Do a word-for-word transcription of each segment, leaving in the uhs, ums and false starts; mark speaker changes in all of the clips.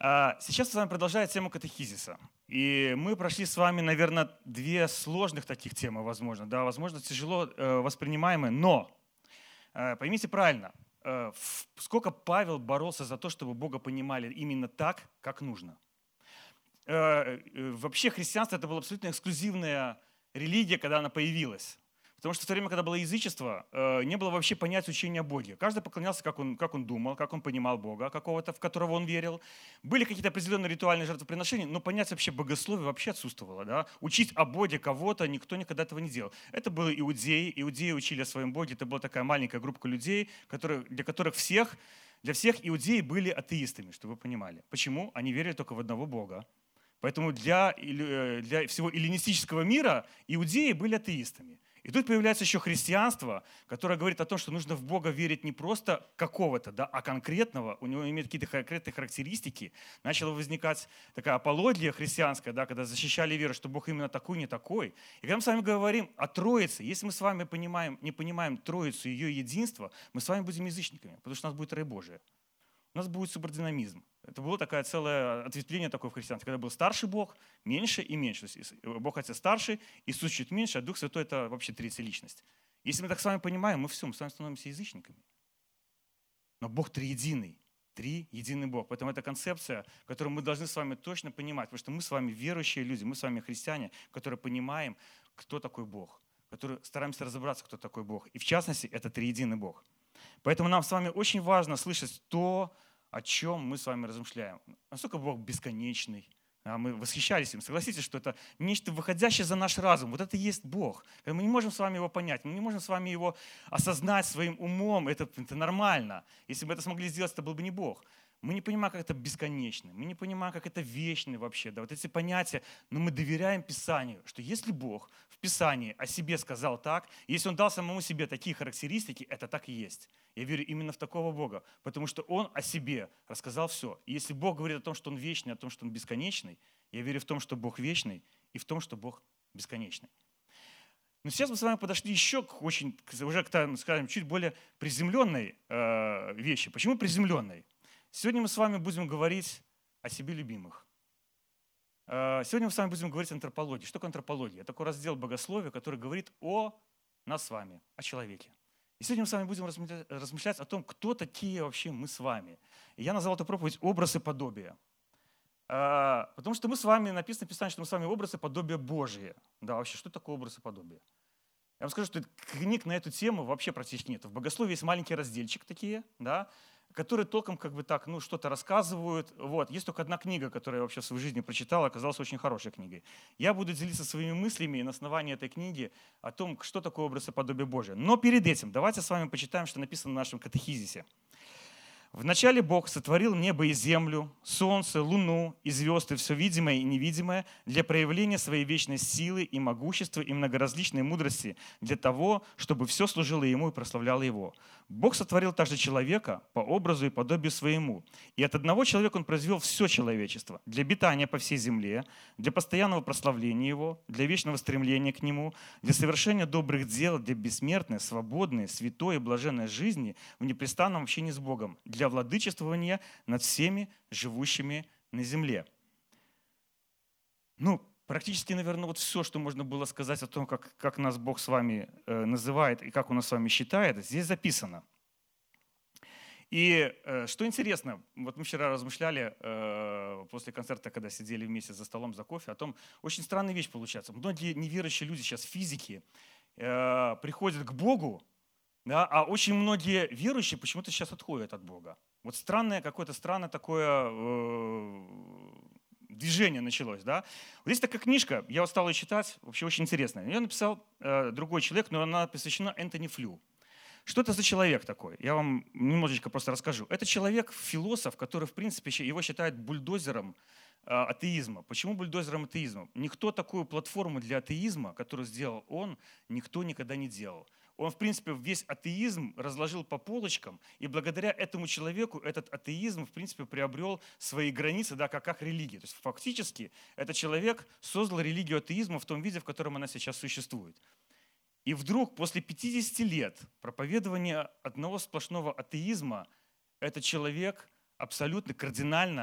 Speaker 1: Сейчас с вами продолжает тему катехизиса. И мы прошли с вами, наверное, две сложных таких темы, возможно, да, возможно, тяжело воспринимаемые, но поймите правильно, сколько Павел боролся за то, чтобы Бога понимали именно так, как нужно. Вообще христианство — это была абсолютно эксклюзивная религия, когда она появилась. Потому что в то время, когда было язычество, не было вообще понятия учения о Боге. Каждый поклонялся, как он, как он думал, как он понимал Бога какого-то, в которого он верил. Были какие-то определенные ритуальные жертвоприношения, но понятие вообще богословия вообще отсутствовало. Да? Учить о Боге кого-то никто никогда этого не делал. Это были иудеи. Иудеи учили о своем Боге. Это была такая маленькая группа людей, которые, для которых всех, для всех иудеи были атеистами, чтобы вы понимали. Почему? Они верили только в одного Бога. Поэтому для, для всего эллинистического мира иудеи были атеистами. И тут появляется еще христианство, которое говорит о том, что нужно в Бога верить не просто какого-то, да, а конкретного, у него имеет какие-то конкретные характеристики. Начала возникать такая апология христианская, да, когда защищали веру, что Бог именно такой, не такой. И когда мы с вами говорим о Троице, если мы с вами понимаем, не понимаем Троицу и ее единство, мы с вами будем язычниками, потому что у нас будет рай Божий. У нас будет субординамизм. Это было такое целое ответвление такое в христианстве, когда был старший Бог, меньше и меньше. То есть Бог Отец старший, Иисус чуть меньше, а Дух Святой — это вообще третья личность. Если мы так с вами понимаем, мы все, мы с вами становимся язычниками. Но Бог триединый, триединый Бог. Поэтому это концепция, которую мы должны с вами точно понимать, потому что мы с вами верующие люди, мы с вами христиане, которые понимаем, кто такой Бог, которые стараемся разобраться, кто такой Бог. И в частности, это триединый Бог. Поэтому нам с вами очень важно слышать то, о чем мы с вами размышляем. Насколько Бог бесконечный. Мы восхищались им. Согласитесь, что это нечто выходящее за наш разум. Вот это и есть Бог. Мы не можем с вами его понять, мы не можем с вами его осознать своим умом. Это, это нормально. Если бы это смогли сделать, это был бы не Бог. Мы не понимаем, как это бесконечно. Мы не понимаем, как это вечный вообще. Да, вот эти понятия. Но мы доверяем Писанию, что если Бог в Писании о себе сказал так, если Он дал самому себе такие характеристики, это так и есть. Я верю именно в такого Бога, потому что Он о себе рассказал все. И если Бог говорит о том, что Он вечный, о том, что Он бесконечный, я верю в том, что Бог вечный, и в том, что Бог бесконечный. Но сейчас мы с вами подошли еще к очень, уже к, скажем, чуть более приземленной э, вещи. Почему приземленной? Сегодня мы с вами будем говорить о себе любимых. Сегодня мы с вами будем говорить о антропологии. Что такое антропология? Это такой раздел богословия, который говорит о нас с вами, о человеке. И сегодня мы с вами будем размышлять о том, кто такие вообще мы с вами. И я назвал эту проповедь «Образ и подобие». Потому что мы с вами, написано в Писании, что мы с вами образ и подобие Божие. Да, вообще, что такое образ и подобие? Я вам скажу, что книг на эту тему вообще практически нет. В богословии есть маленький разделчик такие, да, которые толком как бы так, ну, что-то рассказывают. Вот. Есть только одна книга, которую я вообще в своей жизни прочитал, оказалась очень хорошей книгой. Я буду делиться своими мыслями на основании этой книги о том, что такое образ и подобие Божие. Но перед этим давайте с вами почитаем, что написано в нашем катехизисе. «Вначале Бог сотворил небо и землю, солнце, луну и звезды, все видимое и невидимое, для проявления своей вечной силы и могущества и многоразличной мудрости, для того, чтобы все служило Ему и прославляло Его. Бог сотворил также человека по образу и подобию своему. И от одного человека Он произвел все человечество для обитания по всей земле, для постоянного прославления Его, для вечного стремления к Нему, для совершения добрых дел, для бессмертной, свободной, святой и блаженной жизни в непрестанном общении с Богом, для владычествования над всеми живущими на земле». Ну, практически, наверное, вот все, что можно было сказать о том, как, как нас Бог с вами э, называет и как Он нас с вами считает, здесь записано. И э, что интересно, вот мы вчера размышляли э, после концерта, когда сидели вместе за столом за кофе, о том, очень странная вещь получается. Многие неверующие люди сейчас физики э, приходят к Богу, да, а очень многие верующие почему-то сейчас отходят от Бога. Вот странное, какое-то странное такое э, движение началось. Да? Вот есть такая книжка, я вот стал ее читать, вообще очень интересная. Ее написал э, другой человек, но она посвящена Энтони Флю. Что это за человек такой? Я вам немножечко просто расскажу. Это человек-философ, который, в принципе, его считают бульдозером э, атеизма. Почему бульдозером атеизма? Никто такую платформу для атеизма, которую сделал он, никто никогда не делал. Он, в принципе, весь атеизм разложил по полочкам, и благодаря этому человеку этот атеизм, в принципе, приобрел свои границы, да, как, как религия. То есть фактически этот человек создал религию атеизма в том виде, в котором она сейчас существует. И вдруг, после пятидесяти лет проповедования одного сплошного атеизма, этот человек абсолютно кардинально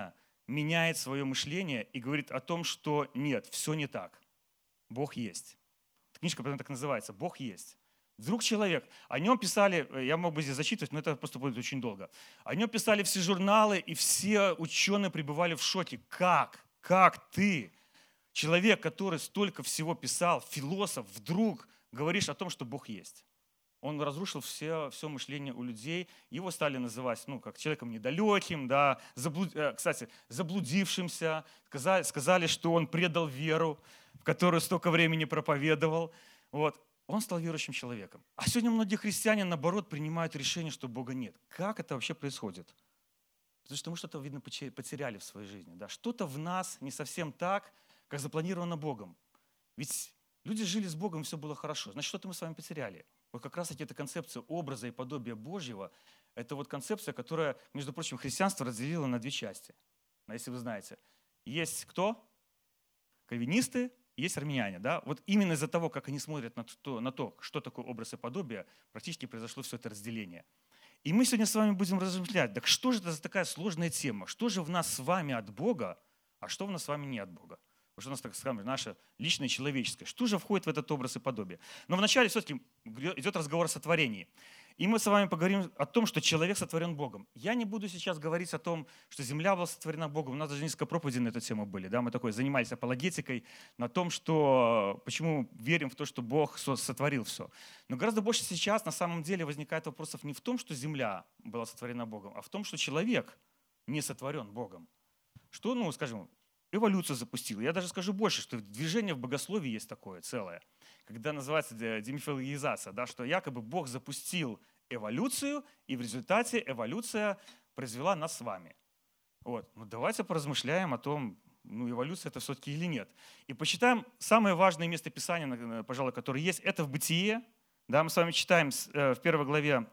Speaker 1: меняет свое мышление и говорит о том, что нет, все не так. Бог есть. Книжка потом так называется «Бог есть». Вдруг человек, о нем писали, я мог бы здесь зачитывать, но это просто будет очень долго. О нем писали все журналы, и все ученые пребывали в шоке. Как? Как ты, человек, который столько всего писал, философ, вдруг говоришь о том, что Бог есть? Он разрушил все, все мышление у людей. Его стали называть ну, как человеком недалеким, да, заблуд... кстати, заблудившимся. Сказали, сказали, что он предал веру, в которую столько времени проповедовал. Вот. Он стал верующим человеком. А сегодня многие христиане, наоборот, принимают решение, что Бога нет. Как это вообще происходит? Потому что мы что-то, видно, потеряли в своей жизни. Да? Что-то в нас не совсем так, как запланировано Богом. Ведь люди жили с Богом, и все было хорошо. Значит, что-то мы с вами потеряли. Вот как раз-таки эта концепция образа и подобия Божьего, это вот концепция, которая, между прочим, христианство разделило на две части. Если вы знаете. Есть кто? Кальвинисты, есть армяне. Да? Вот именно из-за того, как они смотрят на то, на то, что такое образ и подобие, практически произошло все это разделение. И мы сегодня с вами будем размышлять, так что же это за такая сложная тема? Что же в нас с вами от Бога, а что в нас с вами не от Бога? Что у нас, так скажем, наше личное человеческое. Что же входит в этот образ и подобие? Но вначале все-таки идет разговор о сотворении. И мы с вами поговорим о том, что человек сотворен Богом. Я не буду сейчас говорить о том, что земля была сотворена Богом. У нас даже несколько проповедей на эту тему были. Да? Мы такой занимались апологетикой на том, что, почему верим в то, что Бог сотворил все. Но гораздо больше сейчас на самом деле возникает вопросов не в том, что земля была сотворена Богом, а в том, что человек не сотворен Богом. Что, ну, скажем, эволюцию запустил. Я даже скажу больше, что движение в богословии есть такое целое, когда называется демифологизация, да, что якобы Бог запустил эволюцию, и в результате эволюция произвела нас с вами. Вот. Ну, давайте поразмышляем о том, ну, эволюция это все-таки или нет. И почитаем самое важное место Писания, пожалуй, которое есть, это в Бытие. Да, мы с вами читаем в первой главе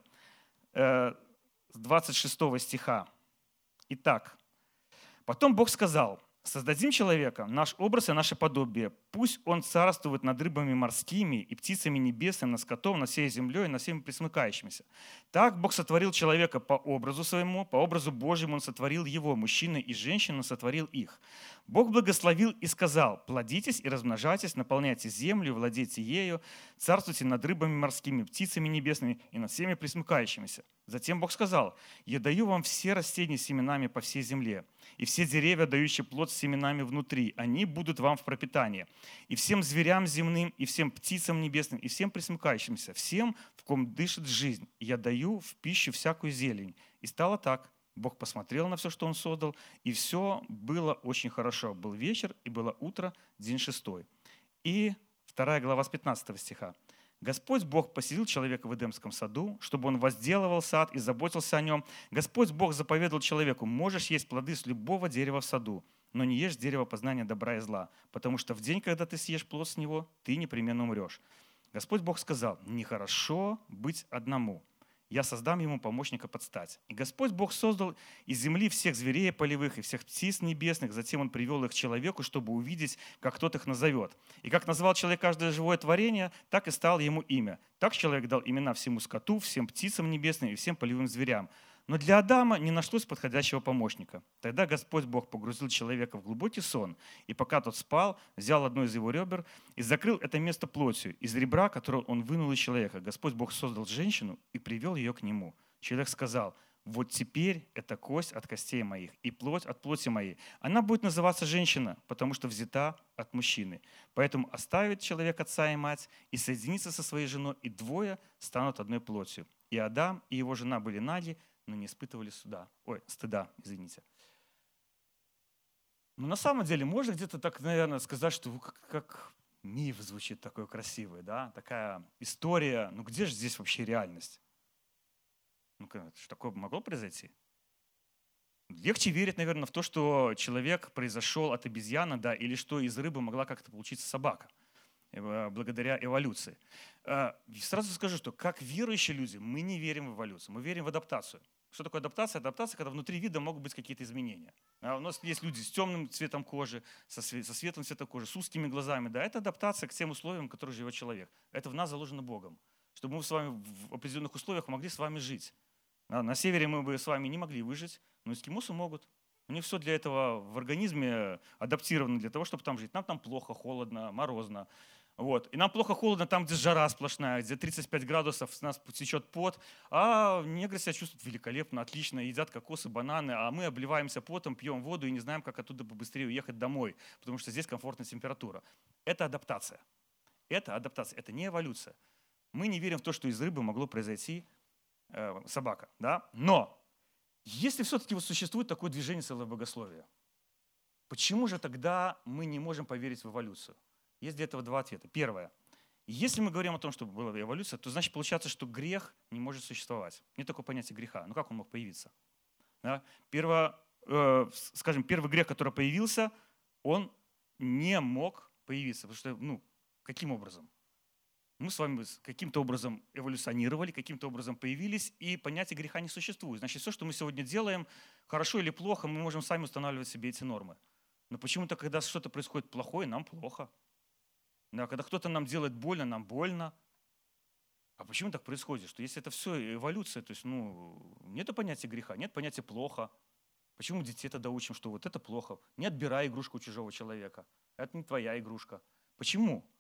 Speaker 1: с двадцать шестого стиха. Итак, потом Бог сказал: «Создадим человека, наш образ и наше подобие. Пусть он царствует над рыбами морскими и птицами небесными, над скотом, над всей землей и над всеми пресмыкающимися». Так Бог сотворил человека по образу своему, по образу Божьему он сотворил его, мужчины и женщины сотворил их. Бог благословил и сказал: «Плодитесь и размножайтесь, наполняйте землю, владейте ею, царствуйте над рыбами морскими, птицами небесными и над всеми пресмыкающимися». Затем Бог сказал: «Я даю вам все растения с семенами по всей земле, и все деревья, дающие плод с семенами внутри, они будут вам в пропитание. И всем зверям земным, и всем птицам небесным, и всем пресмыкающимся, всем, в ком дышит жизнь, я даю в пищу всякую зелень». И стало так. Бог посмотрел на все, что Он создал, и все было очень хорошо. Был вечер, и было утро, день шестой. И вторая глава с пятнадцатого стиха. «Господь Бог поселил человека в Эдемском саду, чтобы он возделывал сад и заботился о нем. Господь Бог заповедал человеку: можешь есть плоды с любого дерева в саду, но не ешь дерево познания добра и зла, потому что в день, когда ты съешь плод с него, ты непременно умрешь. Господь Бог сказал: нехорошо быть одному. Я создам ему помощника под стать. И Господь Бог создал из земли всех зверей полевых и всех птиц небесных. Затем Он привел их к человеку, чтобы увидеть, как тот их назовет. И как назвал человек каждое живое творение, так и стало ему имя. Так человек дал имена всему скоту, всем птицам небесным и всем полевым зверям. Но для Адама не нашлось подходящего помощника. Тогда Господь Бог погрузил человека в глубокий сон, и пока тот спал, взял одно из его ребер и закрыл это место плотью, из ребра, которое он вынул из человека. Господь Бог создал женщину и привел ее к нему. Человек сказал: вот теперь это кость от костей моих и плоть от плоти моей. Она будет называться женщина, потому что взята от мужчины. Поэтому оставит человек отца и мать и соединится со своей женой, и двое станут одной плотью. И Адам, и его жена были наги, но не испытывали суда. Ой, стыда, извините. Но на самом деле можно где-то так, наверное, сказать, что как, как миф звучит такой красивый, да? Такая история. Ну где же здесь вообще реальность? Ну, что такое могло произойти? Легче верить, наверное, в то, что человек произошел от обезьяны, да, или что из рыбы могла как-то получиться собака, благодаря эволюции. Сразу скажу, что как верующие люди мы не верим в эволюцию, мы верим в адаптацию. Что такое адаптация? Адаптация, когда внутри вида могут быть какие-то изменения. У нас есть люди с темным цветом кожи, со светлым цветом кожи, с узкими глазами. Да, это адаптация к тем условиям, в которых живет человек. Это в нас заложено Богом, чтобы мы с вами в определенных условиях могли с вами жить. На севере мы бы с вами не могли выжить, но эскимосы могут. У них все для этого в организме адаптировано для того, чтобы там жить. Нам там плохо, холодно, морозно. Вот. И нам плохо, холодно там, где жара сплошная, где тридцать пять градусов, с нас течет пот. А негры себя чувствуют великолепно, отлично, едят кокосы, бананы, а мы обливаемся потом, пьем воду и не знаем, как оттуда побыстрее уехать домой, потому что здесь комфортная температура. Это адаптация. Это адаптация, это не эволюция. Мы не верим в то, что из рыбы могло произойти э, собака. Да? Но если все-таки вот существует такое движение целое богословие, почему же тогда мы не можем поверить в эволюцию? Есть для этого два ответа. Первое. Если мы говорим о том, что была эволюция, то значит получается, что грех не может существовать. Нет такого понятия греха. Ну как он мог появиться? Да? Перво, э, скажем, первый грех, который появился, он не мог появиться. Потому что, ну, каким образом? Мы с вами каким-то образом эволюционировали, каким-то образом появились, и понятия греха не существует. Значит, все, что мы сегодня делаем, хорошо или плохо, мы можем сами устанавливать себе эти нормы. Но почему-то, когда что-то происходит плохое, нам плохо. Да, когда кто-то нам делает больно, нам больно. А почему так происходит? Что если это все эволюция, то есть ну, нет понятия греха, нет понятия плохо. Почему детей тогда учим, что вот это плохо? Не отбирай игрушку у чужого человека. Это не твоя игрушка. Почему?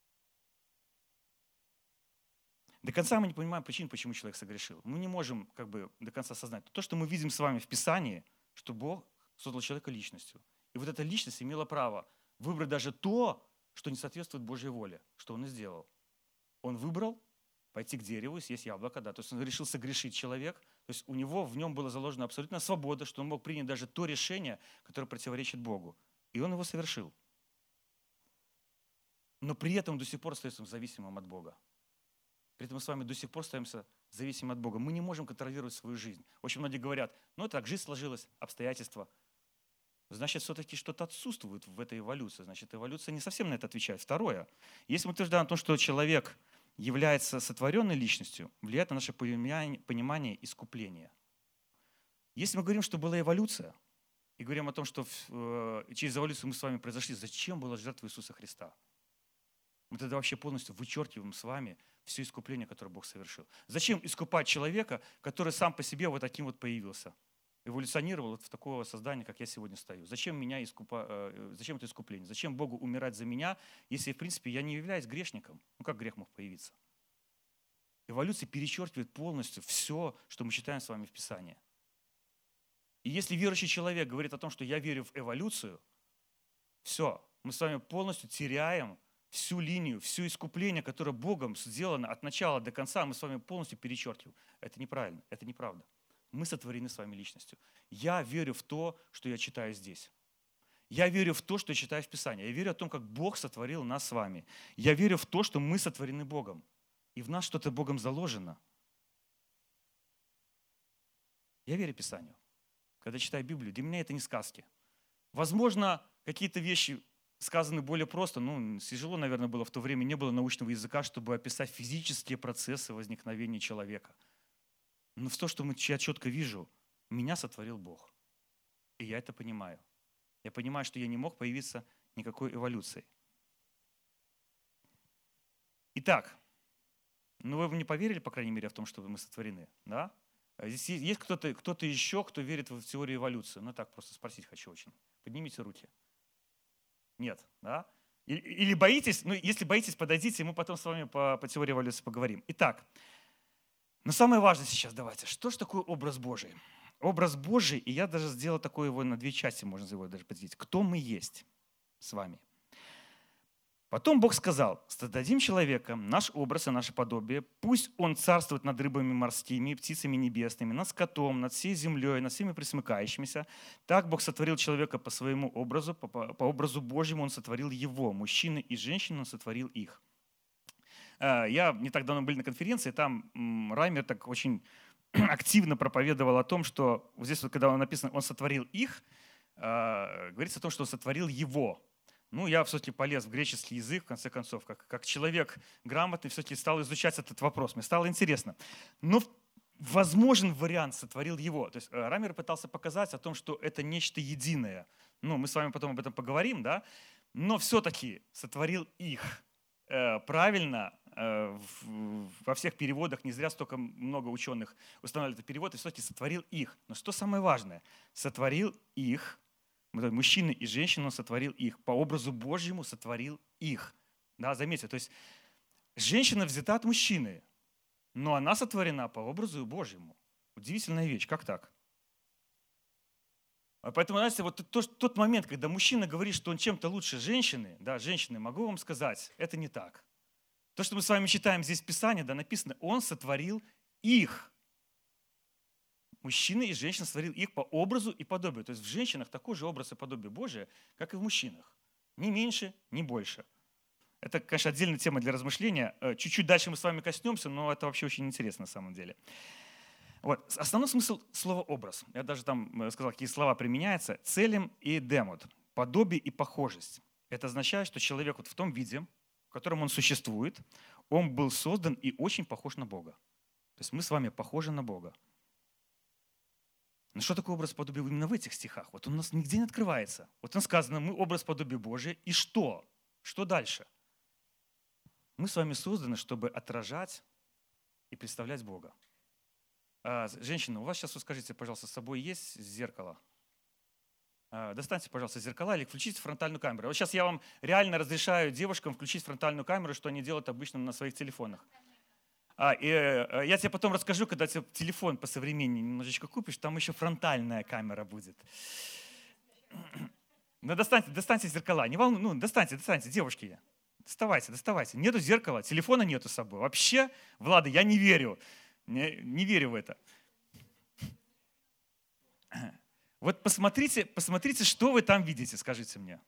Speaker 1: До конца мы не понимаем причин, почему человек согрешил. Мы не можем как бы до конца осознать. То, что мы видим с вами в Писании, что Бог создал человека личностью. И вот эта личность имела право выбрать даже то, что не соответствует Божьей воле. Что он и сделал. Он выбрал пойти к дереву и съесть яблоко. Да. То есть он решил согрешить человек. То есть у него в нем была заложена абсолютная свобода, что он мог принять даже то решение, которое противоречит Богу. И он его совершил. Но при этом до сих пор остается зависимым от Бога. При этом мы с вами до сих пор остаемся зависимы от Бога. Мы не можем контролировать свою жизнь. Очень многие говорят, ну так, жизнь сложилась, обстоятельства. Значит, все-таки что-то отсутствует в этой эволюции. Значит, эволюция не совсем на это отвечает. Второе. Если мы утверждаем о том, что человек является сотворенной личностью, влияет на наше понимание искупления. Если мы говорим, что была эволюция, и говорим о том, что через эволюцию мы с вами произошли, зачем была жертва Иисуса Христа? Мы тогда вообще полностью вычеркиваем с вами все искупление, которое Бог совершил. Зачем искупать человека, который сам по себе вот таким вот появился? Эволюционировал вот в такое создание, как я сегодня стою. Зачем, меня искупа... Зачем это искупление? Зачем Богу умирать за меня, если, в принципе, я не являюсь грешником? Ну как грех мог появиться? Эволюция перечеркивает полностью все, что мы читаем с вами в Писании. И если верующий человек говорит о том, что я верю в эволюцию, все, мы с вами полностью теряем всю линию, все искупление, которое Богом сделано от начала до конца, мы с вами полностью перечеркиваем. Это неправильно, это неправда. Мы сотворены с вами личностью. Я верю в то, что я читаю здесь. Я верю в то, что я читаю в Писании. Я верю в том, как Бог сотворил нас с вами. Я верю в то, что мы сотворены Богом. И в нас что-то Богом заложено. Я верю Писанию. Когда читаю Библию, для меня это не сказки. Возможно, какие-то вещи сказаны более просто. Ну, тяжело, наверное, было в то время, не было научного языка, чтобы описать физические процессы возникновения человека. Но в то, что я четко вижу, меня сотворил Бог. И я это понимаю. Я понимаю, что я не мог появиться никакой эволюцией. Итак, ну вы бы не поверили, по крайней мере, в том, что мы сотворены, да? Здесь есть кто-то, кто-то еще, кто верит в теорию эволюции? Ну так, просто спросить хочу очень. Поднимите руки. Нет, да? Или боитесь? Ну, если боитесь, подойдите, и мы потом с вами по, по теории эволюции поговорим. Итак, но самое важное сейчас давайте. Что же такое образ Божий? Образ Божий, и я даже сделал такое его на две части, можно его даже поделить. Кто мы есть с вами? Потом Бог сказал, создадим человека, наш образ и наше подобие, пусть он царствует над рыбами морскими, птицами небесными, над скотом, над всей землей, над всеми пресмыкающимися. Так Бог сотворил человека по своему образу, по, по образу Божьему он сотворил его, мужчины и женщины он сотворил их. Я не так давно был на конференции, там Раймер так очень активно проповедовал о том, что вот здесь вот, когда он написано, он сотворил их, говорится о том, что он сотворил его. Ну, я все-таки полез в греческий язык, в конце концов, как, как человек грамотный, все-таки стал изучать этот вопрос. Мне стало интересно. Но возможен вариант сотворил его. То есть Рамер пытался показать о том, что это нечто единое. Ну, мы с вами потом об этом поговорим, да? Но все-таки сотворил их. Правильно э, в, во всех переводах, не зря столько много ученых устанавливают этот перевод, и все-таки сотворил их. Но что самое важное? Сотворил их, мужчины и женщины он сотворил их, по образу Божьему сотворил их. Да, заметьте, то есть женщина взята от мужчины, но она сотворена по образу Божьему. Удивительная вещь, как так? Поэтому, знаете, вот тот, тот момент, когда мужчина говорит, что он чем-то лучше женщины, да, женщины, могу вам сказать, это не так. То, что мы с вами читаем здесь в Писании, да, написано, он сотворил их. Мужчина и женщина сотворил их по образу и подобию. То есть в женщинах такой же образ и подобие Божие, как и в мужчинах. Ни меньше, ни больше. Это, конечно, отдельная тема для размышления. Чуть-чуть дальше мы с вами коснемся, но это вообще очень интересно на самом деле. Вот. Основной смысл слова «образ». Я даже там сказал, какие слова применяются. Целим и демот. Подобие и похожесть. Это означает, что человек вот в том виде, в котором он существует, он был создан и очень похож на Бога. То есть мы с вами похожи на Бога. Но что такое образ подобия именно в этих стихах? Вот он у нас нигде не открывается. Вот там сказано, мы образ подобия Божия. И что? Что дальше? Мы с вами созданы, чтобы отражать и представлять Бога. А, женщина, у вас сейчас, вот скажите, пожалуйста, с собой есть зеркало? А, достаньте, пожалуйста, зеркала или включите фронтальную камеру. Вот сейчас я вам реально разрешаю девушкам включить фронтальную камеру, что они делают обычно на своих телефонах. А, и, э, я тебе потом расскажу, когда тебе телефон посовременнее немножечко купишь, там еще фронтальная камера будет. Ну, достаньте, достаньте зеркала. Не волнуйтесь, ну, достаньте, достаньте, девушки. Доставайте, доставайте. Нету зеркала, телефона нету с собой. Вообще, Влада, я не верю. Не, не верю в это. Вот посмотрите, посмотрите, что вы там видите, скажите мне.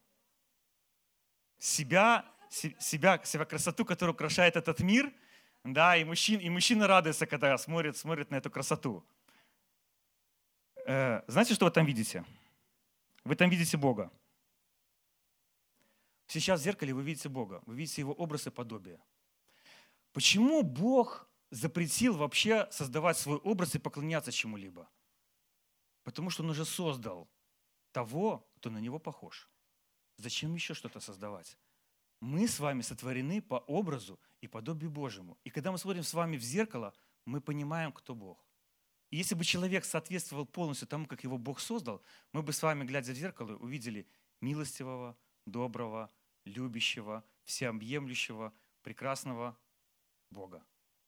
Speaker 1: Себя, себя, себя красоту, которая украшает этот мир, да, и, мужчин, и мужчина радуется, когда смотрит, смотрит на эту красоту. Э, знаете, что вы там видите? Вы там видите Бога. Сейчас в зеркале вы видите Бога, вы видите Его образ и подобие. Почему Бог запретил вообще создавать свой образ и поклоняться чему-либо? Потому что Он уже создал того, кто на Него похож. Зачем еще что-то создавать? Мы с вами сотворены по образу и подобию Божьему. И когда мы смотрим с вами в зеркало, мы понимаем, кто Бог. И если бы человек соответствовал полностью тому, как его Бог создал, мы бы с вами, глядя в зеркало, увидели милостивого, доброго, любящего, всеобъемлющего, прекрасного Бога.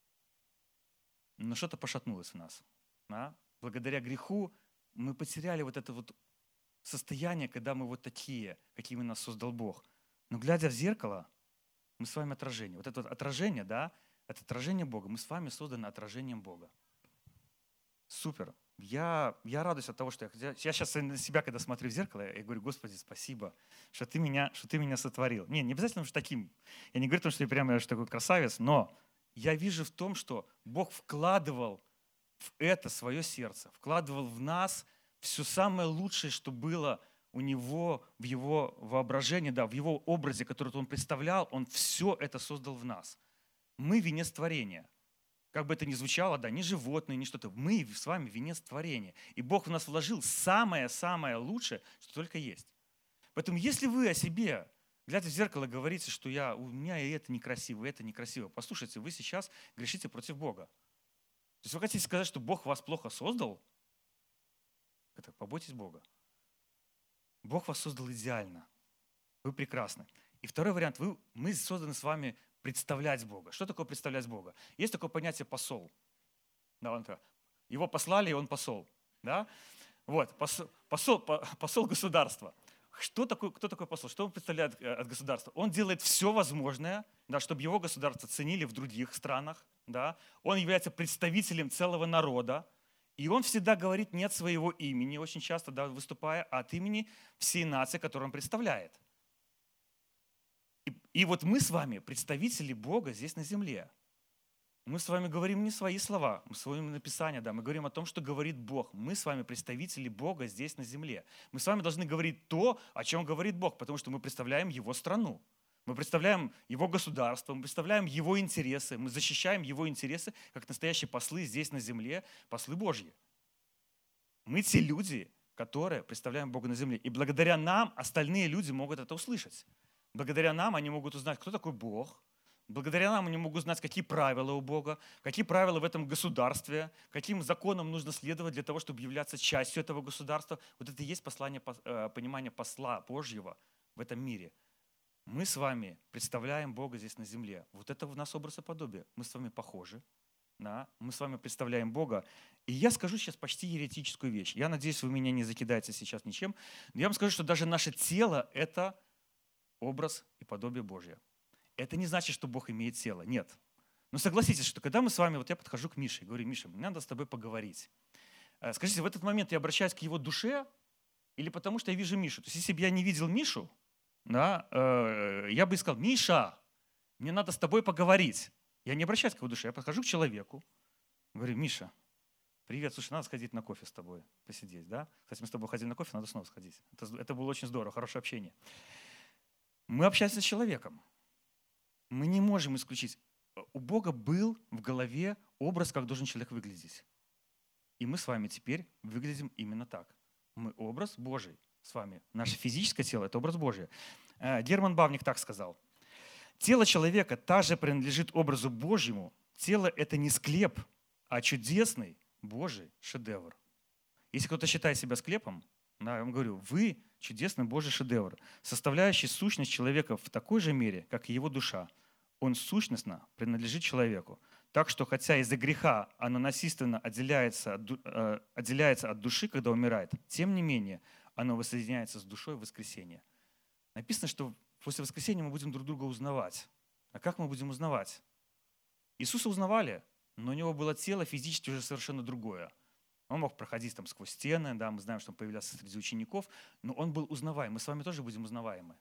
Speaker 1: Но что-то пошатнулось в нас. Да? Благодаря греху мы потеряли вот это вот состояние, когда мы вот такие, какими нас создал Бог. Но глядя в зеркало, мы с вами отражение. Вот это вот отражение, да, это отражение Бога. Мы с вами созданы отражением Бога. Супер. Я, я радуюсь от того, что я, я сейчас на себя, когда смотрю в зеркало, я говорю, Господи, спасибо, что ты меня, что ты меня сотворил. Не, не обязательно уж таким. Я не говорю о том, что я прямо что такой красавец, но я вижу в том, что Бог вкладывал в это свое сердце, вкладывал в нас все самое лучшее, что было у Него в Его воображении, да, в Его образе, который Он представлял, Он все это создал в нас. Мы венец творения. Как бы это ни звучало, да, ни животные, ни что-то. Мы с вами венец творения. И Бог в нас вложил самое-самое лучшее, что только есть. Поэтому если вы о себе, глядя в зеркало, говорите, что я, у меня и это некрасиво, и это некрасиво, послушайте, вы сейчас грешите против Бога. То есть вы хотите сказать, что Бог вас плохо создал? Это, побойтесь Бога. Бог вас создал идеально. Вы прекрасны. И второй вариант. Вы, мы созданы с вами представлять Бога. Что такое представлять Бога? Есть такое понятие посол. Да, он, его послали, и он посол. Да? Вот, посол, посол, посол государства. Что такое, кто такой посол? Что он представляет от государства? Он делает все возможное, да, чтобы его государство ценили в других странах. Да? Он является представителем целого народа. И он всегда говорит не от своего имени, очень часто, да, выступая, а от имени всей нации, которую он представляет. И, и вот мы с вами представители Бога здесь на земле. Мы с вами говорим не свои слова, мы с вами написание, да, мы говорим о том, что говорит Бог. Мы с вами представители Бога здесь на земле. Мы с вами должны говорить то, о чем говорит Бог, потому что мы представляем Его страну. Мы представляем Его государство, мы представляем Его интересы, мы защищаем Его интересы, как настоящие послы здесь на земле, послы Божьи. Мы те люди, которые представляем Бога на земле. И благодаря нам остальные люди могут это услышать. Благодаря нам они могут узнать, кто такой Бог, Благодаря нам они могут знать, какие правила у Бога, какие правила в этом государстве, каким законам нужно следовать для того, чтобы являться частью этого государства. Вот это и есть послание, понимание посла Божьего в этом мире. Мы с вами представляем Бога здесь на земле. Вот это в нас образ и подобие. Мы с вами похожи. Да? Мы с вами представляем Бога. И я скажу сейчас почти еретическую вещь. Я надеюсь, вы меня не закидаете сейчас ничем. Но я вам скажу, что даже наше тело – это образ и подобие Божье. Это не значит, что Бог имеет тело. Нет. Но согласитесь, что когда мы с вами, вот я подхожу к Мише и говорю: Миша, мне надо с тобой поговорить. Скажите, в этот момент я обращаюсь к его душе или потому что я вижу Мишу? То есть если бы я не видел Мишу, да, я бы сказал: Миша, мне надо с тобой поговорить. Я не обращаюсь к его душе, я подхожу к человеку, говорю: Миша, привет, слушай, надо сходить на кофе с тобой, посидеть. Да? Кстати, мы с тобой ходили на кофе, надо снова сходить. Это, это было очень здорово, хорошее общение. Мы общаемся с человеком. Мы не можем исключить. У Бога был в голове образ, как должен человек выглядеть. И мы с вами теперь выглядим именно так. Мы образ Божий с вами. Наше физическое тело – это образ Божий. Герман Бавник так сказал: тело человека также принадлежит образу Божьему. Тело – это не склеп, а чудесный Божий шедевр. Если кто-то считает себя склепом, да, я вам говорю, вы чудесный Божий шедевр, составляющий сущность человека в такой же мере, как и его душа. Он сущностно принадлежит человеку. Так что, хотя из-за греха оно насильственно отделяется от, э, отделяется от души, когда умирает, тем не менее оно воссоединяется с душой в воскресенье. Написано, что после воскресения мы будем друг друга узнавать. А как мы будем узнавать? Иисуса узнавали, но у него было тело физически уже совершенно другое. Он мог проходить там сквозь стены, да, мы знаем, что он появлялся среди учеников, но он был узнаваем. Мы с вами тоже будем узнаваемы.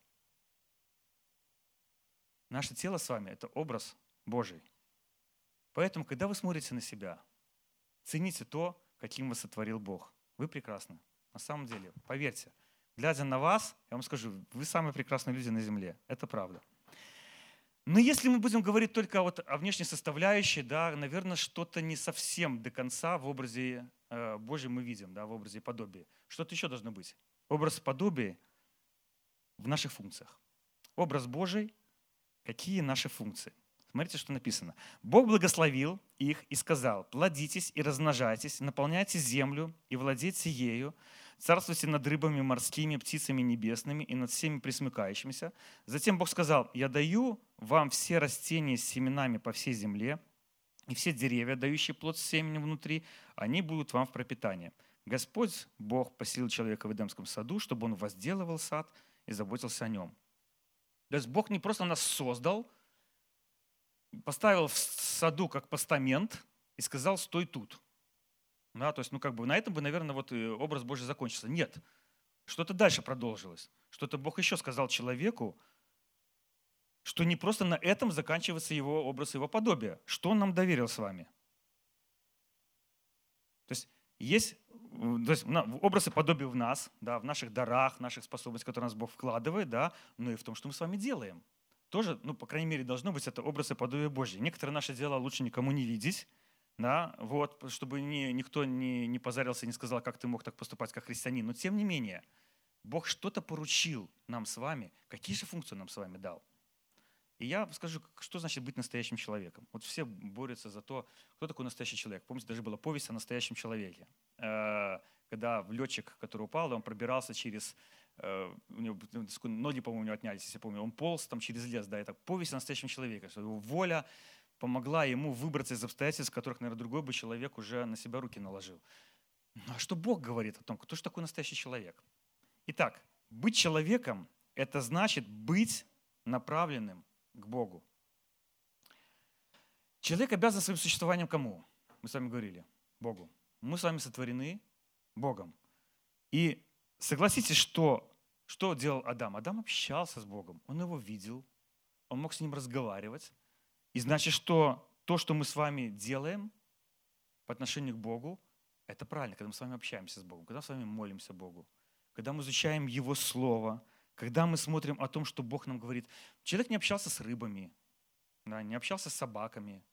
Speaker 1: Наше тело с вами – это образ Божий. Поэтому, когда вы смотрите на себя, цените то, каким вас сотворил Бог. Вы прекрасны. На самом деле, поверьте, глядя на вас, я вам скажу, вы самые прекрасные люди на земле. Это правда. Но если мы будем говорить только вот о внешней составляющей, да, наверное, что-то не совсем до конца в образе э, Божьем мы видим, да, в образе и подобии. Что-то еще должно быть. Образ и подобие в наших функциях. Образ Божий. Какие наши функции? Смотрите, что написано. «Бог благословил их и сказал: плодитесь и размножайтесь, наполняйте землю и владейте ею, царствуйте над рыбами морскими, птицами небесными и над всеми пресмыкающимися. Затем Бог сказал: я даю вам все растения с семенами по всей земле, и все деревья, дающие плод с семенем внутри, они будут вам в пропитание. Господь Бог поселил человека в Эдемском саду, чтобы он возделывал сад и заботился о нем». То есть Бог не просто нас создал, поставил в саду как постамент и сказал: стой тут. Да, то есть, ну, как бы на этом бы, наверное, вот образ Божий закончился. Нет. Что-то дальше продолжилось. Что-то Бог еще сказал человеку, что не просто на этом заканчивается его образ, его подобие. Что он нам доверил с вами? То есть есть, то есть образ и подобие в нас, да, в наших дарах, в наших способностях, которые нас Бог вкладывает, да, но и в том, что мы с вами делаем. Тоже, ну, по крайней мере, должно быть это образ и подобие Божье. Некоторые наши дела лучше никому не видеть, да, вот, чтобы ни, никто не, не позарился и не сказал: как ты мог так поступать, как христианин. Но тем не менее, Бог что-то поручил нам с вами. Какие же функции он нам с вами дал? И я скажу, что значит быть настоящим человеком. Вот все борются за то, кто такой настоящий человек. Помните, даже была повесть о настоящем человеке. Когда летчик, который упал, он пробирался через... У него ноги, по-моему, у него отнялись, если я помню. Он полз там через лес. Да, это повесть о настоящем человеке. Что его воля помогла ему выбраться из обстоятельств, в которых, наверное, другой бы человек уже на себя руки наложил. Ну а что Бог говорит о том, кто же такой настоящий человек? Итак, быть человеком – это значит быть направленным к Богу. Человек обязан своим существованием кому? Мы с вами говорили. Богу. Мы с вами сотворены Богом. И согласитесь, что, что делал Адам? Адам общался с Богом. Он его видел. Он мог с ним разговаривать. И значит, что то, что мы с вами делаем по отношению к Богу, это правильно, когда мы с вами общаемся с Богом, когда мы с вами молимся Богу, когда мы изучаем Его Слово, когда мы смотрим о том, что Бог нам говорит. Человек не общался с рыбами, да, не общался с собаками,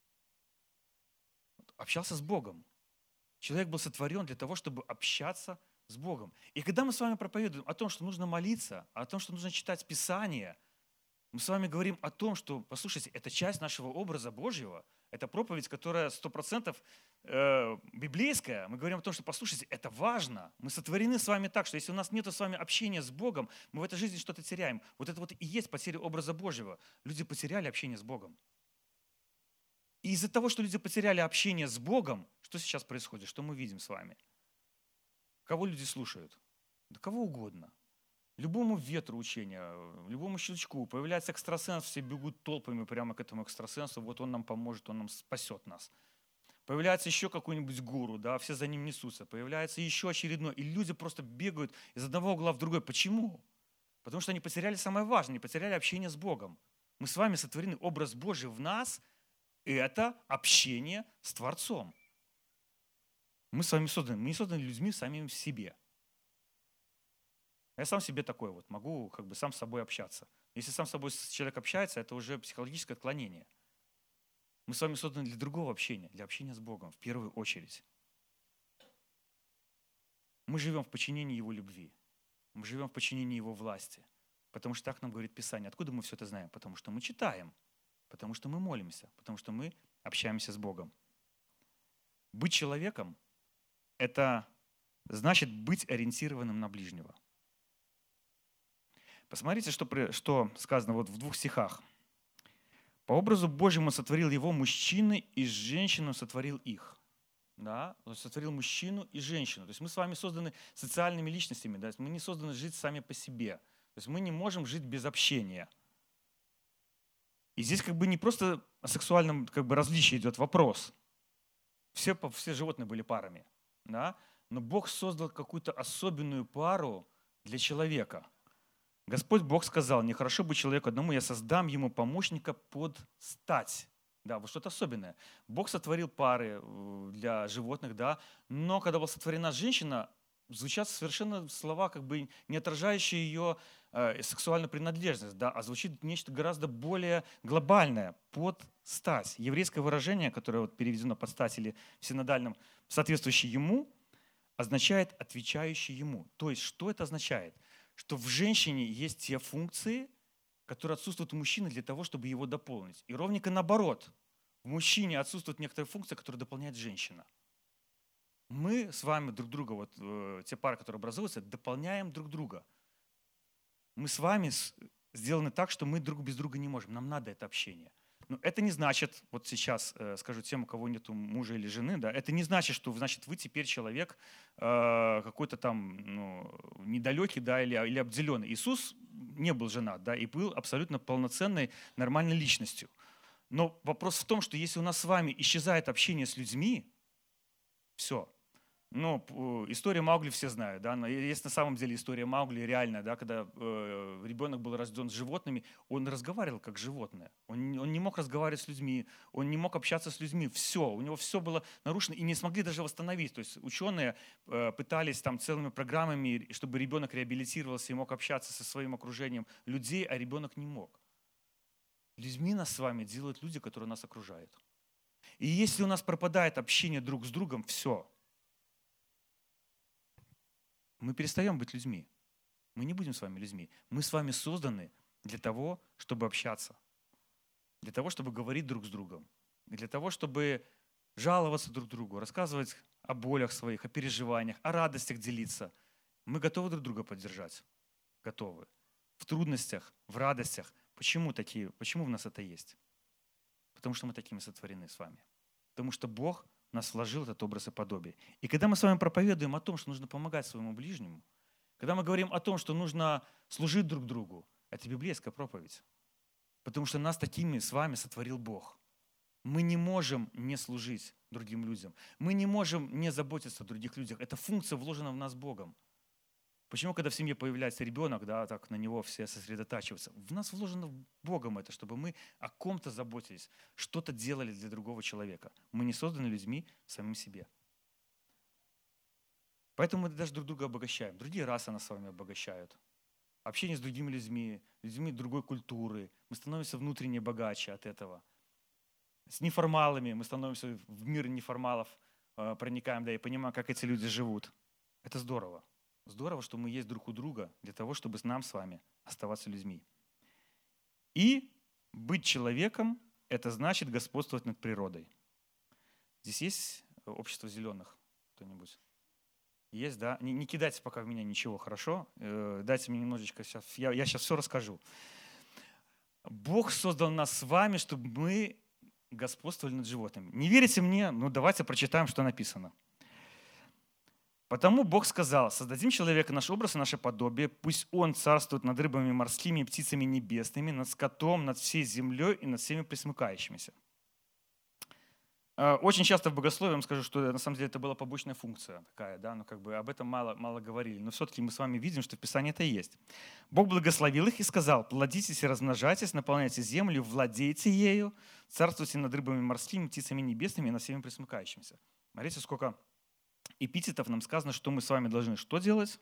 Speaker 1: общался с Богом. Человек был сотворен для того, чтобы общаться с Богом. И когда мы с вами проповедуем о том, что нужно молиться, о том, что нужно читать Писание, Мы с вами говорим о том, что, послушайте, это часть нашего образа Божьего, это проповедь, которая сто процентов э, библейская. Мы говорим о том, что, послушайте, это важно. Мы сотворены с вами так, что если у нас нет с вами общения с Богом, мы в этой жизни что-то теряем. Вот это вот и есть потеря образа Божьего. Люди потеряли общение с Богом. И из-за того, что люди потеряли общение с Богом, что сейчас происходит? Что мы видим с вами? Кого люди слушают? Да кого угодно. Любому ветру учения, любому щелчку появляется экстрасенс, все бегут толпами прямо к этому экстрасенсу, вот он нам поможет, он нам спасет нас. Появляется еще какой-нибудь гуру, да, все за ним несутся. Появляется еще очередной, и люди просто бегают из одного угла в другой. Почему? Потому что они потеряли самое важное, они потеряли общение с Богом. Мы с вами сотворены, образ Божий в нас, и это общение с Творцом. Мы с вами созданы, мы не созданы людьми самим в себе. Я сам себе такой вот, могу как бы сам с собой общаться. Если сам с собой человек общается, это уже психологическое отклонение. Мы с вами созданы для другого общения, для общения с Богом в первую очередь. Мы живем в подчинении Его любви. Мы живем в подчинении Его власти. Потому что так нам говорит Писание. Откуда мы все это знаем? Потому что мы читаем, потому что мы молимся, потому что мы общаемся с Богом. Быть человеком – это значит быть ориентированным на ближнего. Посмотрите, что, что сказано вот в двух стихах. «По образу Божьему сотворил его мужчины, и женщину сотворил их». Да? Он сотворил мужчину и женщину. То есть мы с вами созданы социальными личностями. Да? Мы не созданы жить сами по себе. То есть мы не можем жить без общения. И здесь как бы не просто о сексуальном как бы, различии идет вопрос. Все, все животные были парами. Да? Но Бог создал какую-то особенную пару для человека. Господь Бог сказал: нехорошо быть человеку одному, я создам ему помощника под стать. Да, вот что-то особенное. Бог сотворил пары для животных, да, но когда была сотворена женщина, звучат совершенно слова, как бы не отражающие ее э, сексуальную принадлежность, да, а звучит нечто гораздо более глобальное – под стать. Еврейское выражение, которое вот переведено под стать или в синодальном соответствующее ему, означает отвечающий ему. То есть что это означает? Что в женщине есть те функции, которые отсутствуют у мужчины для того, чтобы его дополнить. И ровненько наоборот. В мужчине отсутствуют некоторые функции, которые дополняет женщина. Мы с вами друг друга, вот э, те пары, которые образуются, дополняем друг друга. Мы с вами сделаны так, что мы друг без друга не можем. Нам надо это общение. Но это не значит, вот сейчас э, скажу тем, у кого нет мужа или жены, да, это не значит, что значит, вы теперь человек э, какой-то там ну, недалекий, да, или, или обделенный. Иисус не был женат, да, и был абсолютно полноценной, нормальной личностью. Но вопрос в том, что если у нас с вами исчезает общение с людьми, все. Ну, история Маугли все знают, да, но есть на самом деле история Маугли реальная, да, когда э, ребенок был рожден с животными, он разговаривал как животное, он, он не мог разговаривать с людьми, он не мог общаться с людьми, все, у него все было нарушено и не смогли даже восстановить, то есть ученые э, пытались там целыми программами, чтобы ребенок реабилитировался и мог общаться со своим окружением людей, а ребенок не мог. Людьми нас с вами делают люди, которые нас окружают. И если у нас пропадает общение друг с другом, все. Мы перестаем быть людьми. Мы не будем с вами людьми. Мы с вами созданы для того, чтобы общаться. Для того, чтобы говорить друг с другом. Для того, чтобы жаловаться друг другу, рассказывать о болях своих, о переживаниях, о радостях делиться. Мы готовы друг друга поддержать. Готовы. В трудностях, в радостях. Почему такие? Почему в нас это есть? Потому что мы такими сотворены с вами. Потому что Бог в нас вложил этот образ и подобие. И когда мы с вами проповедуем о том, что нужно помогать своему ближнему, когда мы говорим о том, что нужно служить друг другу, это библейская проповедь. Потому что нас такими с вами сотворил Бог. Мы не можем не служить другим людям. Мы не можем не заботиться о других людях. Эта функция вложена в нас Богом. Почему, когда в семье появляется ребенок, да, так на него все сосредотачиваются? В нас вложено Богом это, чтобы мы о ком-то заботились, что-то делали для другого человека. Мы не созданы людьми самим себе. Поэтому мы даже друг друга обогащаем. Другие расы нас с вами обогащают. Общение с другими людьми, людьми другой культуры. Мы становимся внутренне богаче от этого. С неформалами мы становимся в мир неформалов, проникаем, да, и понимаем, как эти люди живут. Это здорово. Здорово, что мы есть друг у друга для того, чтобы нам с вами оставаться людьми. И быть человеком – это значит господствовать над природой. Здесь есть общество зеленых кто-нибудь? Есть, да? Не, не кидайте пока в меня ничего, хорошо? Э, дайте мне немножечко сейчас, я, я сейчас все расскажу. Бог создал нас с вами, чтобы мы господствовали над животными. Не верите мне? Ну давайте прочитаем, что написано. Потому Бог сказал: создадим человека наш образ и наше подобие, пусть он царствует над рыбами морскими и птицами небесными, над скотом, над всей землей и над всеми пресмыкающимися. Очень часто в богословии я вам скажу, что на самом деле это была побочная функция такая, да, но как бы об этом мало, мало говорили. Но все-таки мы с вами видим, что в Писании это и есть. Бог благословил их и сказал: плодитесь и размножайтесь, наполняйте землю, владейте ею, царствуйте над рыбами морскими, птицами небесными и над всеми пресмыкающимися. Смотрите, сколько эпитетов нам сказано, что мы с вами должны что делать?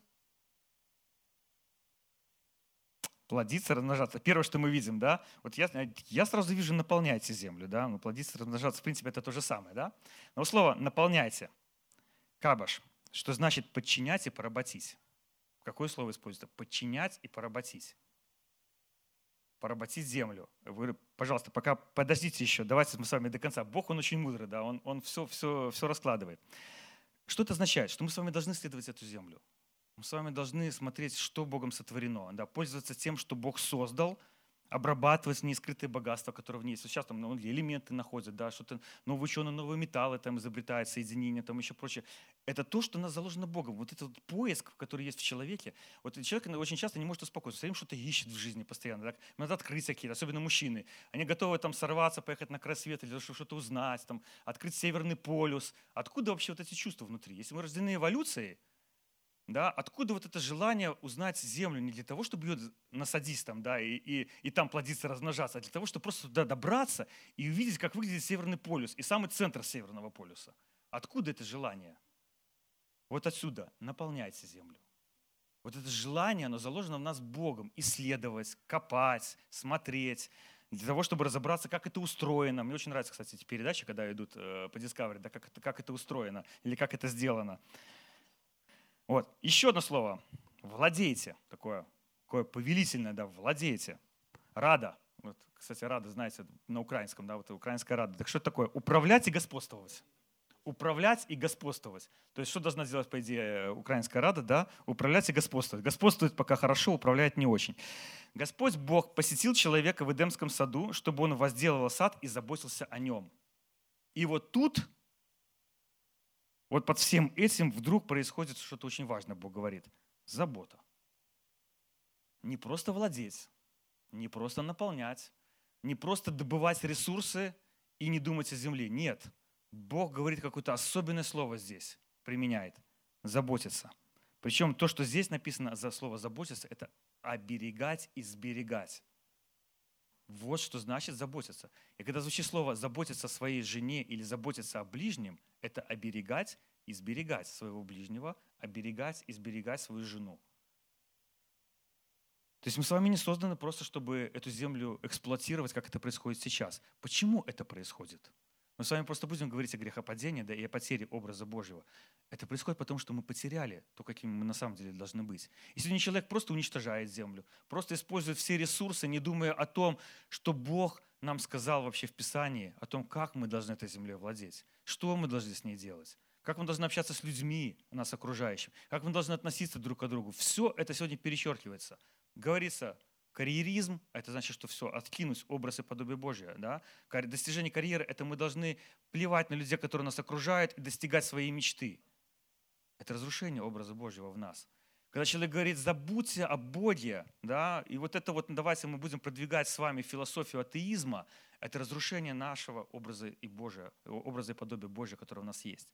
Speaker 1: Плодиться, размножаться. Первое, что мы видим, да, вот я, я сразу вижу «наполняйте землю», да, ну, плодиться, размножаться, в принципе, это то же самое, да. Но слово «наполняйте», кабаш, что значит подчинять и поработить. Какое слово используется? Подчинять и поработить. Поработить землю. Вы, пожалуйста, пока подождите еще, давайте мы с вами до конца. Бог, Он очень мудрый, да, Он, он все, все, все раскладывает. Что это означает? Что мы с вами должны исследовать эту землю. Мы с вами должны смотреть, что Богом сотворено, да, пользоваться тем, что Бог создал, обрабатывать неискрытые богатства, которые в ней есть. Сейчас там ну, элементы находят, да, что-то новые ученые, новые металлы там изобретают, соединения, там еще прочее. Это то, что у нас заложено Богом. Вот этот вот поиск, который есть в человеке. Вот человек очень часто не может успокоиться, все время что-то ищет в жизни постоянно. Так? Надо открыть какие-то, особенно мужчины. Они готовы там сорваться, поехать на край света, для того, чтобы что-то узнать, там, открыть Северный полюс. Откуда вообще вот эти чувства внутри? Если мы рождены эволюцией, да, откуда вот это желание узнать землю не для того, чтобы ее насадить там, да, и, и, и там плодиться, размножаться, а для того, чтобы просто туда добраться и увидеть, как выглядит Северный полюс и самый центр Северного полюса. Откуда это желание? Вот отсюда. Наполняйте землю. Вот это желание, оно заложено в нас Богом. Исследовать, копать, смотреть, для того, чтобы разобраться, как это устроено. Мне очень нравятся, кстати, эти передачи, когда идут э, по Discovery, да, как это, как это устроено или как это сделано. Вот. Еще одно слово. Владейте. Такое, такое повелительное, да, владейте. Рада. Вот, кстати, рада, знаете, на украинском, да, вот украинская рада. Так что это такое? Управлять и господствовать. Управлять и господствовать. То есть что должна сделать, по идее, украинская рада, да? Управлять и господствовать. Господствует пока хорошо, управляет не очень. Господь Бог посетил человека в Эдемском саду, чтобы он возделывал сад и заботился о нем. И вот тут Вот под всем этим вдруг происходит что-то очень важное, Бог говорит. Забота. Не просто владеть, не просто наполнять, не просто добывать ресурсы и не думать о земле. Нет. Бог говорит какое-то особенное слово здесь, применяет. Заботиться. Причем то, что здесь написано за слово «заботиться», это оберегать и сберегать. Вот что значит заботиться. И когда звучит слово «заботиться о своей жене» или «заботиться о ближнем», это оберегать и сберегать своего ближнего, оберегать и сберегать свою жену. То есть мы с вами не созданы просто, чтобы эту землю эксплуатировать, как это происходит сейчас. Почему это происходит? Мы с вами просто будем говорить о грехопадении, да, и о потере образа Божьего. Это происходит потому, что мы потеряли то, какими мы на самом деле должны быть. И сегодня человек просто уничтожает землю, просто использует все ресурсы, не думая о том, что Бог нам сказал вообще в Писании, о том, как мы должны этой землей владеть, что мы должны с ней делать, как мы должны общаться с людьми, нас окружающими, как мы должны относиться друг к другу. Все это сегодня перечеркивается. Говорится, карьеризм – это значит, что все, откинуть образ и подобие Божие. Да? Достижение карьеры – это мы должны плевать на людей, которые нас окружают, и достигать своей мечты. Это разрушение образа Божьего в нас. Когда человек говорит, забудьте о Боге, да, и вот это вот, давайте мы будем продвигать с вами философию атеизма, это разрушение нашего образа и Божия, образа и подобия Божия, которое у нас есть.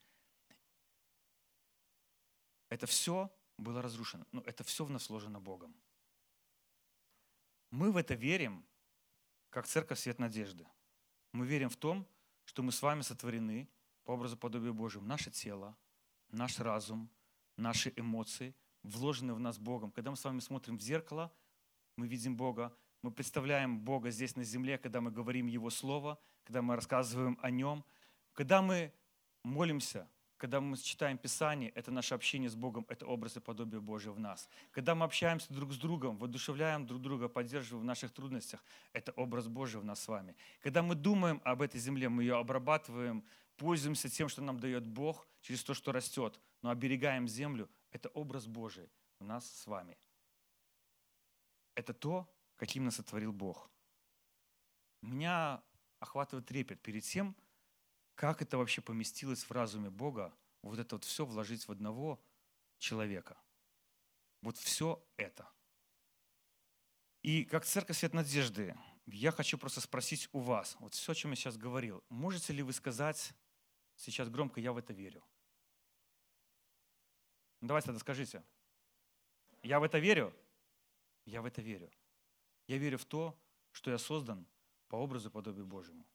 Speaker 1: Это все было разрушено, но это все в нас вложено Богом. Мы в это верим, как церковь Свет Надежды. Мы верим в том, что мы с вами сотворены по образу и подобию Божьему. Наше тело, наш разум, наши эмоции вложены в нас Богом. Когда мы с вами смотрим в зеркало, мы видим Бога, мы представляем Бога здесь на земле, когда мы говорим Его Слово, когда мы рассказываем о Нем, когда мы молимся, когда мы читаем Писание, это наше общение с Богом, это образ и подобие Божие в нас. Когда мы общаемся друг с другом, воодушевляем друг друга, поддерживаем в наших трудностях, это образ Божий в нас с вами. Когда мы думаем об этой земле, мы ее обрабатываем, пользуемся тем, что нам дает Бог, через то, что растет, но оберегаем землю, это образ Божий в нас с вами. Это то, каким нас сотворил Бог. Меня охватывает трепет перед тем, как это вообще поместилось в разуме Бога, вот это вот все вложить в одного человека. Вот все это. И как Церковь Свет Надежды, я хочу просто спросить у вас, вот все, о чем я сейчас говорил, можете ли вы сказать сейчас громко: я в это верю? Ну, давайте тогда скажите. Я в это верю? Я в это верю. Я верю в то, что я создан по образу и подобию Божьему.